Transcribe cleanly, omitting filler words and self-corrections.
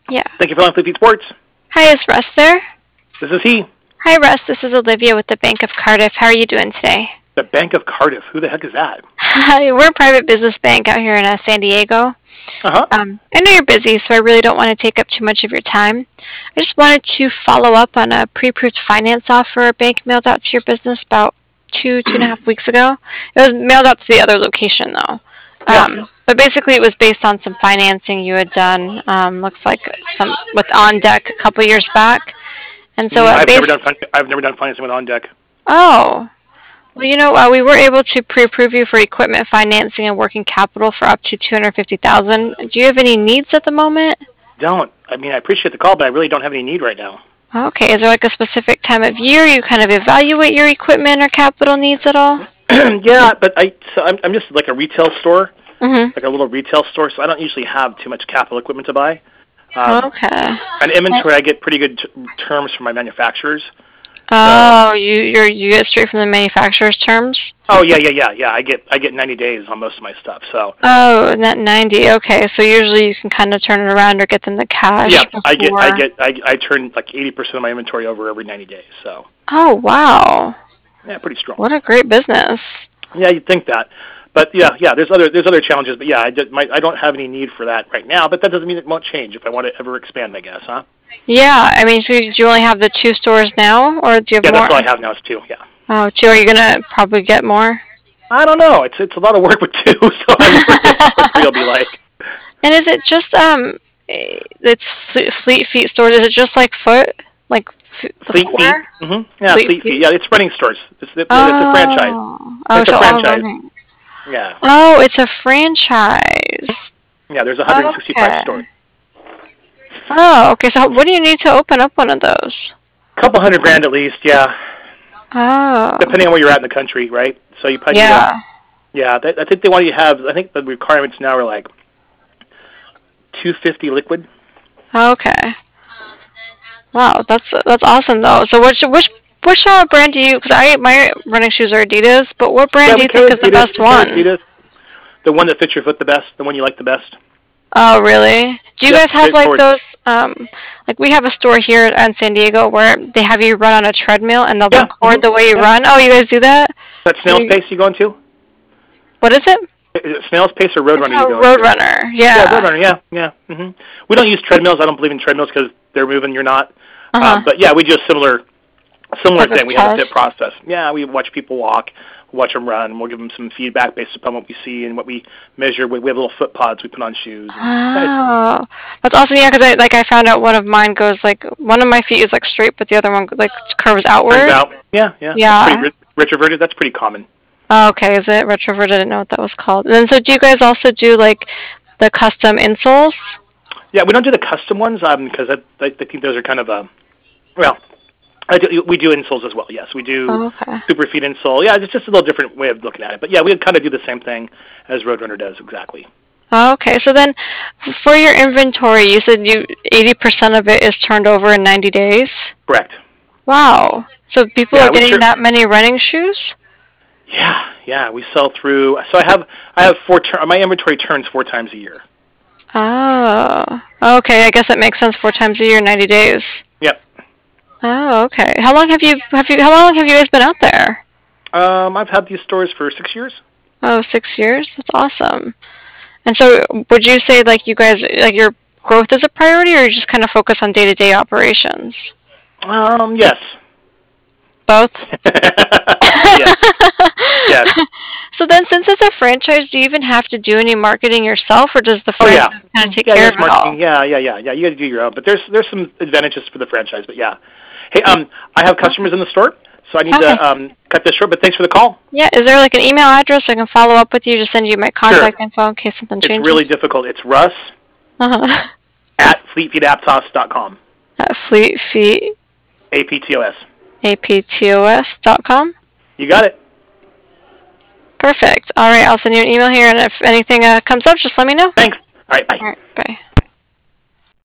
Yeah. Thank you for calling Fleet Feet Sports. Hi, is Russ there? This is he. Hi, Russ. This is Olivia with the Bank of Cardiff. How are you doing today? The Bank of Cardiff. Who the heck is that? Hi, we're a private business bank out here in San Diego. Uh-huh. I know you're busy, so I really don't want to take up too much of your time. I just wanted to follow up on a pre-approved finance offer our bank mailed out to your business about two and a half weeks ago. It was mailed out to the other location, though. Yeah. But basically, it was based on some financing you had done. Looks like some with On Deck a couple years back, and so I've never done financing with On Deck. Oh, well, we were able to pre-approve you for equipment financing and working capital for up to 250,000. Do you have any needs at the moment? Don't. I mean, I appreciate the call, but I really don't have any need right now. Okay, is there like a specific time of year you kind of evaluate your equipment or capital needs at all? Yeah, but I'm just like a retail store, Mm-hmm. like a little retail store, so I don't usually have too much capital equipment to buy. Okay. On inventory, I get pretty good terms from my manufacturers. Oh, you get straight from the manufacturer's terms? Oh yeah. I get 90 days on most of my stuff. So Oh, not 90. Okay, so usually you can kind of turn it around or get them the cash. yeah, before. I turn like 80% of my inventory over every 90 days. So Oh, wow. yeah, pretty strong. What a great business. Yeah, you'd think that, but yeah. There's other challenges, but yeah, I don't have any need for that right now. But that doesn't mean it won't change if I want to ever expand, I guess, huh? Yeah, I mean, so do you only have the 2 stores now, or do you have Yeah, more? that's all I have now is 2. Yeah. Oh, 2. Are you gonna probably get more? I don't know. It's a lot of work with 2, so I never know what 3 will be like. And is it just it's Fleet Feet stores? Is it just like Foot, like the Fleet Feet. footwear? Yeah, Fleet Feet. Yeah, it's running stores. It's a franchise. Oh, It's a so all franchise. running. Yeah. Oh, it's a franchise. Yeah, there's 165 Okay. stores. Oh, okay. So what do you need to open up one of those? Couple $100,000 at least, yeah. Oh, Depending on where you're at in the country, right? So you probably yeah. yeah. I think they want you to have. I think the requirements now are like 250 liquid. Okay. Wow, that's awesome though. So which brand do you? Because my running shoes are Adidas, but what brand do you think is the best one? Adidas. The one that fits your foot the best, the one you like the best. Oh, really? Do you Yep, guys have like straightforward. those? Like we have a store here in San Diego where they have you run on a treadmill and they'll Yeah. record the way you Yeah. run. Oh, you guys do that? That So snail's pace you going to? what is it? Is it snail's pace or roadrunner you going to? Roadrunner. Yeah, Yeah. Roadrunner. Yeah. We don't use treadmills. I don't believe in treadmills because they're moving. You're not. Uh-huh. But yeah, we do a similar Type of thing. We have a fit test. process. Yeah, we watch people walk, watch them run, and we'll give them some feedback based upon what we see and what we measure. We have little foot pods we put on shoes. Oh, that's awesome. Yeah, because I found out one of mine goes like one of my feet is like straight, but the other one like curves outward. Turns out, yeah. Yeah. That's pretty retroverted. That's pretty common. Oh, okay, is it retroverted? I didn't know what that was called. And then so do you guys also do like the custom insoles? Yeah, we don't do the custom ones because I think those are kind of well. We do insoles as well. Yes, we do Oh, okay. super feet insole. Yeah, it's just a little different way of looking at it. But yeah, we kind of do the same thing as Roadrunner does exactly. Oh, okay, so then for your inventory, you said 80% of it is turned over in 90 days. Correct. Wow. So people Yeah, are getting that many running shoes? Yeah, we sell through. So I have my inventory turns 4 times a year. Oh. Okay, I guess that makes sense. 4 times a year, 90 days. Yep. Oh, okay. How long have you guys been out there? I've had these stores for 6 years. Oh, 6 years? That's awesome. And so would you say like you guys like your growth is a priority or you just kind of focus on day-to-day operations? Yes. Both? Yes. So then since it's a franchise, do you even have to do any marketing yourself or does the franchise kind of take care of it all? Yeah. You got to do your own, but there's some advantages for the franchise. But yeah, hey, I have customers in the store, so I need to cut this short. But thanks for the call. Yeah, is there like an email address I can follow up with you? Just send you my contact info in case something changes. It's really difficult. It's Russ at fleetfeetaptos.com. At Fleet Feet APTOS. APTOS.com. You got it. Perfect. All right, I'll send you an email here, and if anything comes up, just let me know. Thanks. All right, bye. All right, bye.